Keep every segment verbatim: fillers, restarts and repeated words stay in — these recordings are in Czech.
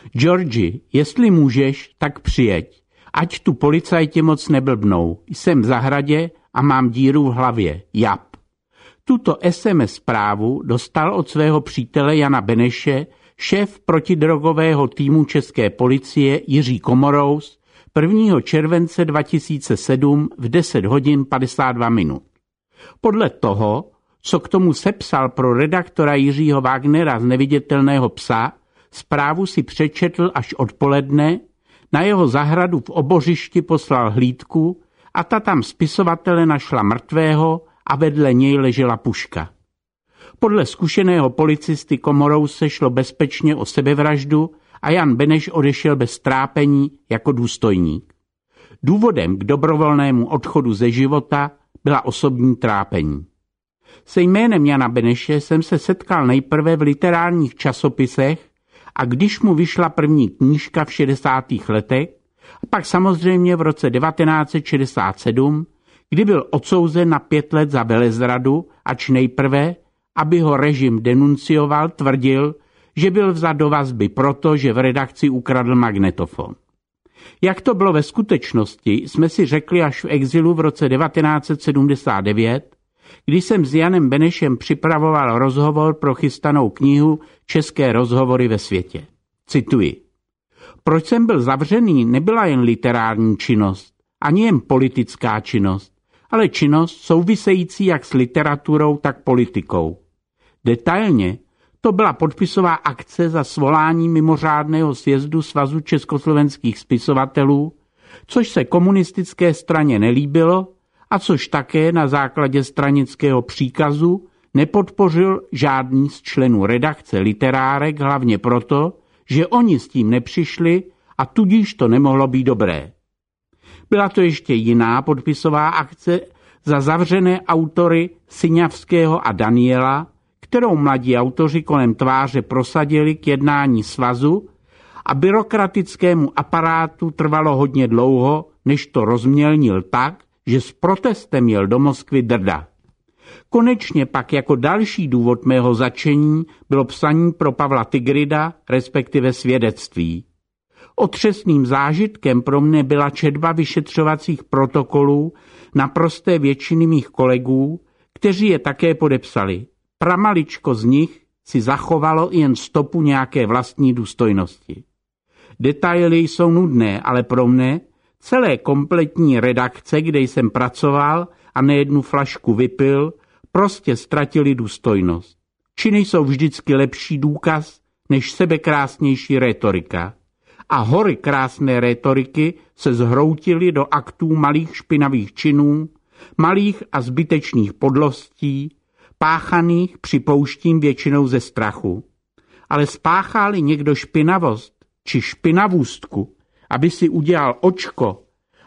Georgi, jestli můžeš, tak přijeď. Ať tu policajti moc neblbnou. Jsem v zahradě a mám díru v hlavě. Jap. Tuto es em es zprávu dostal od svého přítele Jana Beneše šéf protidrogového týmu české policie Jiří Komorous prvního července dva tisíce sedm v deset hodin padesát dva minut. Podle toho, co k tomu sepsal pro redaktora Jiřího Wagnera z Neviditelného psa, zprávu si přečetl až odpoledne, na jeho zahradu v Obořišti poslal hlídku a ta tam spisovatele našla mrtvého a vedle něj ležela puška. Podle zkušeného policisty Komorouse šlo bezpečně o sebevraždu a Jan Beneš odešel bez trápení jako důstojník. Důvodem k dobrovolnému odchodu ze života byla osobní trápení. Se jménem Jana Beneše jsem se setkal nejprve v literárních časopisech a když mu vyšla první knížka v šedesátých letech, a pak samozřejmě v roce devatenáct set šedesát sedm, kdy byl odsouzen na pět let za velezradu, ač nejprve, aby ho režim denuncioval, tvrdil, že byl vzat do vazby proto, že v redakci ukradl magnetofon. Jak to bylo ve skutečnosti, jsme si řekli až v exilu v roce devatenáct set sedmdesát devět, kdy jsem s Janem Benešem připravoval rozhovor pro chystanou knihu České rozhovory ve světě. Cituji. Proč jsem byl zavřený, nebyla jen literární činnost, ani jen politická činnost, ale činnost související jak s literaturou, tak politikou. Detailně to byla podpisová akce za svolání mimořádného sjezdu Svazu československých spisovatelů, což se komunistické straně nelíbilo a což také na základě stranického příkazu nepodpořil žádný z členů redakce Literárek, hlavně proto, že oni s tím nepřišli a tudíž to nemohlo být dobré. Byla to ještě jiná podpisová akce za zavřené autory Syňavského a Daniela, kterou mladí autoři kolem tváře prosadili k jednání svazu a byrokratickému aparátu trvalo hodně dlouho, než to rozmělnil tak, že s protestem jel do Moskvy drda. Konečně pak jako další důvod mého začení bylo psaní pro Pavla Tigrida, respektive svědectví. Otřesným zážitkem pro mne byla četba vyšetřovacích protokolů naprosté většiny mých kolegů, kteří je také podepsali. Pramaličko z nich si zachovalo jen stopu nějaké vlastní důstojnosti. Detaily jsou nudné, ale pro mne celé kompletní redakce, kde jsem pracoval a nejednu flašku vypil, prostě ztratili důstojnost. Činy jsou vždycky lepší důkaz než sebekrásnější rétorika. A hory krásné rétoriky se zhroutily do aktů malých špinavých činů, malých a zbytečných podlostí, páchaných připouštím většinou ze strachu. Ale spáchá-li někdo špinavost či špinavůstku, aby si udělal očko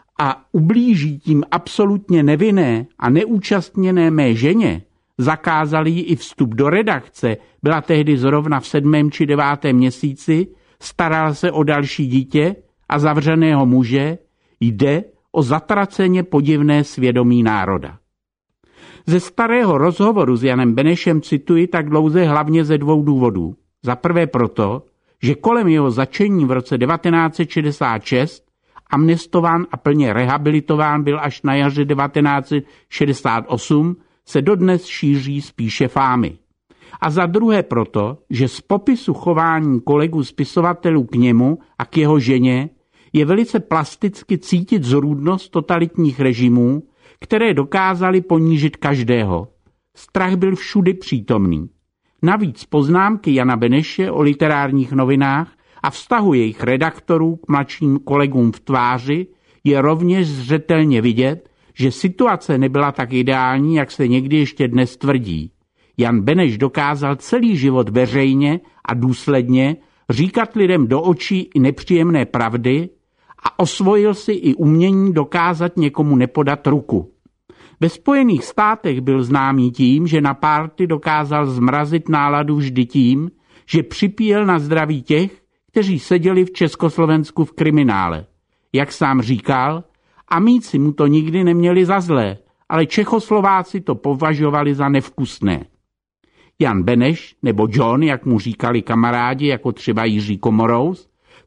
a ublíží tím absolutně nevinné a neúčastněné mé ženě, zakázali jí i vstup do redakce, byla tehdy zrovna v sedmém či devátém měsíci, staral se o další dítě a zavřeného muže, jde o zatraceně podivné svědomí národa. Ze starého rozhovoru s Janem Benešem cituji tak dlouze hlavně ze dvou důvodů. Za prvé proto, že kolem jeho začení v roce devatenáct set šedesát šest amnestován a plně rehabilitován byl až na jaře devatenáct set šedesát osm, se dodnes šíří spíše fámy. A za druhé proto, že z popisu chování kolegů spisovatelů k němu a k jeho ženě je velice plasticky cítit zrůdnost totalitních režimů, které dokázaly ponížit každého. Strach byl všudy přítomný. Navíc poznámky Jana Beneše o literárních novinách a vztahu jejich redaktorů k mladším kolegům v tváři je rovněž zřetelně vidět, že situace nebyla tak ideální, jak se někdy ještě dnes tvrdí. Jan Beneš dokázal celý život veřejně a důsledně říkat lidem do očí i nepříjemné pravdy a osvojil si i umění dokázat někomu nepodat ruku. Ve Spojených státech byl známý tím, že na párty dokázal zmrazit náladu vždy tím, že připíjel na zdraví těch, kteří seděli v Československu v kriminále. Jak sám říkal, amíci mu to nikdy neměli za zlé, ale Čechoslováci to považovali za nevkusné. Jan Beneš, nebo John, jak mu říkali kamarádi, jako třeba Jiří Komorous,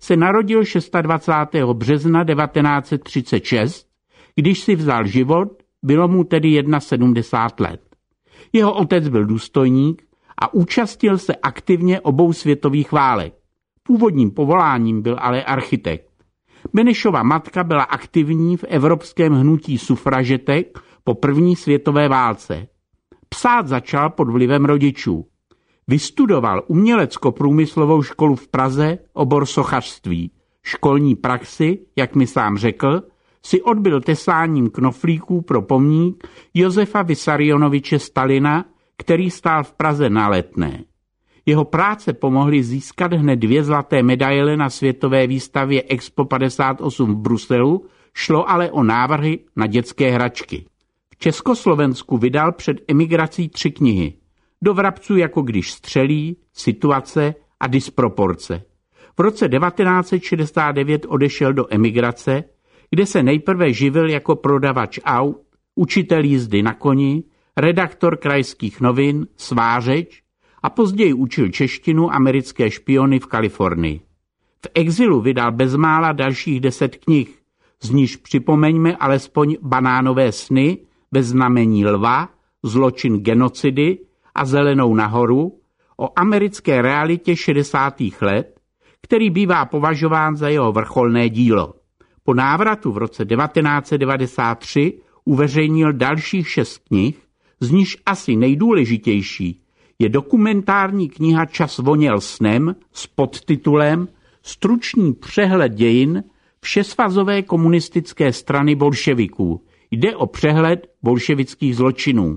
se narodil dvacátého šestého března devatenáct set třicet šest, když si vzal život, bylo mu tedy sedmdesát jedna let. Jeho otec byl důstojník a účastnil se aktivně obou světových válek. Původním povoláním byl ale architekt. Benešova matka byla aktivní v evropském hnutí sufražetek po první světové válce. Psát začal pod vlivem rodičů. Vystudoval umělecko-průmyslovou školu v Praze, obor sochařství. Školní praxi, jak mi sám řekl, si odbyl tesáním knoflíků pro pomník Josefa Vissarionoviče Stalina, který stál v Praze na Letné. Jeho práce pomohly získat hned dvě zlaté medaile na světové výstavě Expo padesát osm v Bruselu, šlo ale o návrhy na dětské hračky. V Československu vydal před emigrací tři knihy. Do vrabců jako když střelí, Situace a Disproporce. V roce devatenáct set šedesát devět odešel do emigrace, kde se nejprve živil jako prodavač aut, učitel jízdy na koni, redaktor krajských novin, svářeč a později učil češtinu americké špiony v Kalifornii. V exilu vydal bezmála dalších deset knih, z níž připomeňme alespoň Banánové sny, Bez znamení lva, Zločin genocidy a Zelenou nahoru, o americké realitě šedesátých let, který bývá považován za jeho vrcholné dílo. Po návratu v roce devatenáct set devadesát tři uveřejnil dalších šest knih, z níž asi nejdůležitější je dokumentární kniha Čas voněl snem s podtitulem Stručný přehled dějin všesvazové komunistické strany bolševiků. Jde o přehled bolševických zločinů.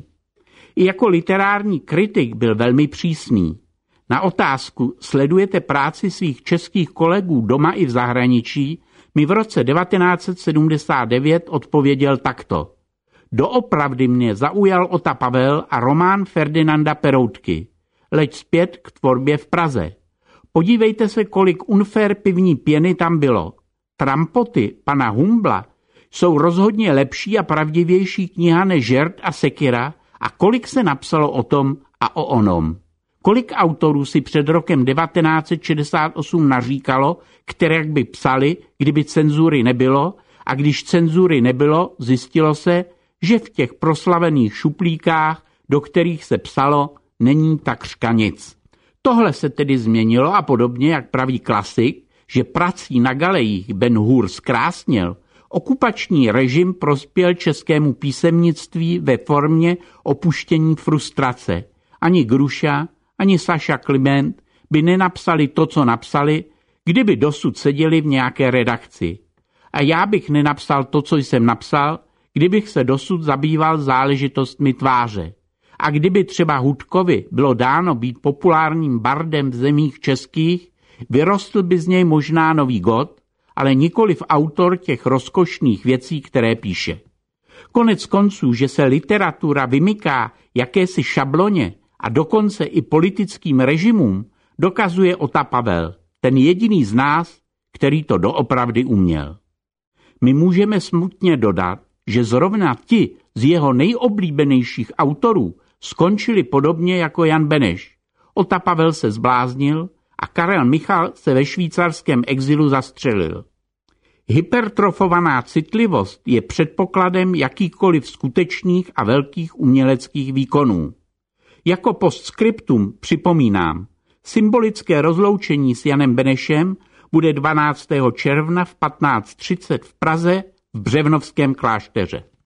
I jako literární kritik byl velmi přísný. Na otázku sledujete práci svých českých kolegů doma i v zahraničí mi v roce devatenáct set sedmdesát devět odpověděl takto. Doopravdy mě zaujal Ota Pavel a román Ferdinanda Peroutky. Leď zpět k tvorbě v Praze. Podívejte se, kolik unfair pivní pěny tam bylo. Trampoty pana Humbla jsou rozhodně lepší a pravdivější kniha než Žert a Sekira a kolik se napsalo o tom a o onom. Kolik autorů si před rokem devatenáct set šedesát osm naříkalo, které by psali, kdyby cenzury nebylo, a když cenzury nebylo, zjistilo se, že v těch proslavených šuplíkách, do kterých se psalo, není takřka nic. Tohle se tedy změnilo a podobně, jak praví klasik, že prací na galejích Ben-Hur zkrásněl, okupační režim prospěl českému písemnictví ve formě opuštění frustrace. Ani Gruša, ani Saša Kliment by nenapsali to, co napsali, kdyby dosud seděli v nějaké redakci. A já bych nenapsal to, co jsem napsal, kdybych se dosud zabýval záležitostmi tváře. A kdyby třeba Hudkovi bylo dáno být populárním bardem v zemích českých, vyrostl by z něj možná nový God, ale nikoliv autor těch rozkošných věcí, které píše. Konec konců, že se literatura vymyká jakési šabloně a dokonce i politickým režimům, dokazuje Ota Pavel, ten jediný z nás, který to doopravdy uměl. My můžeme smutně dodat, že zrovna ti z jeho nejoblíbenějších autorů skončili podobně jako Jan Beneš. Ota Pavel se zbláznil a Karel Michal se ve švýcarském exilu zastřelil. Hypertrofovaná citlivost je předpokladem jakýchkoliv skutečných a velkých uměleckých výkonů. Jako postscriptum připomínám, symbolické rozloučení s Janem Benešem bude dvanáctého června v patnáct třicet v Praze v Břevnovském klášteře.